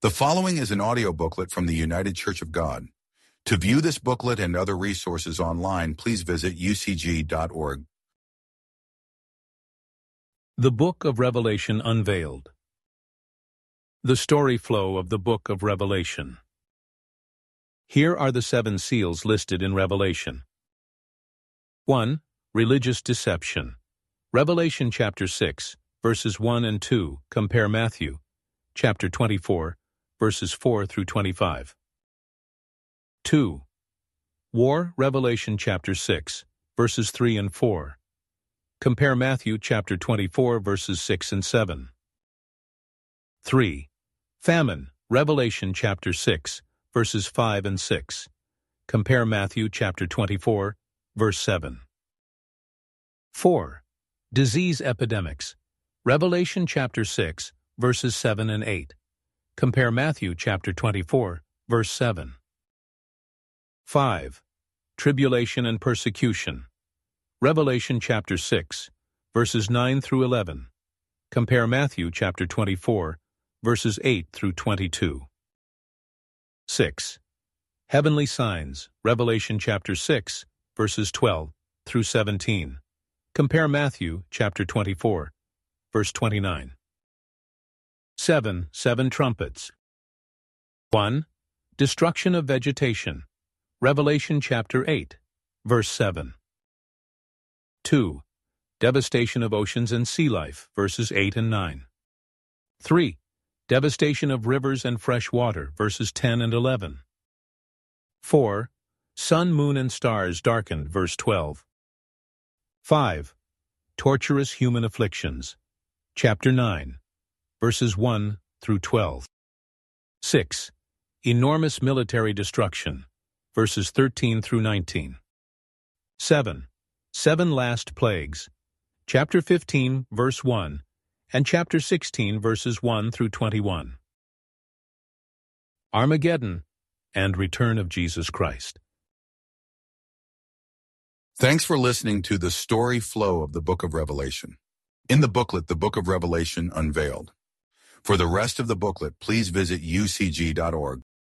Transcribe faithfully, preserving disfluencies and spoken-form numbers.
The following is an audio booklet from the United Church of God. To view this booklet and other resources online, please visit u c g dot org. The Book of Revelation Unveiled. The Story Flow of the Book of Revelation. Here are the seven seals listed in Revelation. one. Religious Deception. Revelation chapter six, verses one and two, compare Matthew chapter twenty-four, verses four through twenty-five. two. War, Revelation chapter six, verses three and four. Compare Matthew chapter twenty-four, verses six and seven. three. Famine, Revelation chapter six, verses five and six. Compare Matthew chapter twenty-four, verse seven. four. Disease epidemics, Revelation chapter six, verses seven and eight. Compare Matthew chapter twenty-four, verse seven. five. Tribulation and persecution, Revelation chapter six, verses nine through eleven. Compare Matthew chapter twenty-four, verses eight through twenty-two. six. Heavenly signs, Revelation chapter six, verses twelve through seventeen. Compare Matthew chapter twenty-four, verse twenty-nine. seven. Seven trumpets. one. Destruction of vegetation, Revelation chapter eight, verse seven. two. Devastation of oceans and sea life, verses eight and nine. three. Devastation of rivers and fresh water, verses ten and eleven. four. Sun, moon, and stars darkened, verse twelve. five. Torturous human afflictions, chapter nine, verses one through twelve. six. Enormous military destruction, verses thirteen through nineteen. seven. Seven last plagues, chapter fifteen, verse one, and chapter sixteen, verses one through twenty-one. Armageddon and Return of Jesus Christ. Thanks for listening to the story flow of the Book of Revelation. In the booklet, The Book of Revelation Unveiled. For the rest of the booklet, please visit u c g dot org.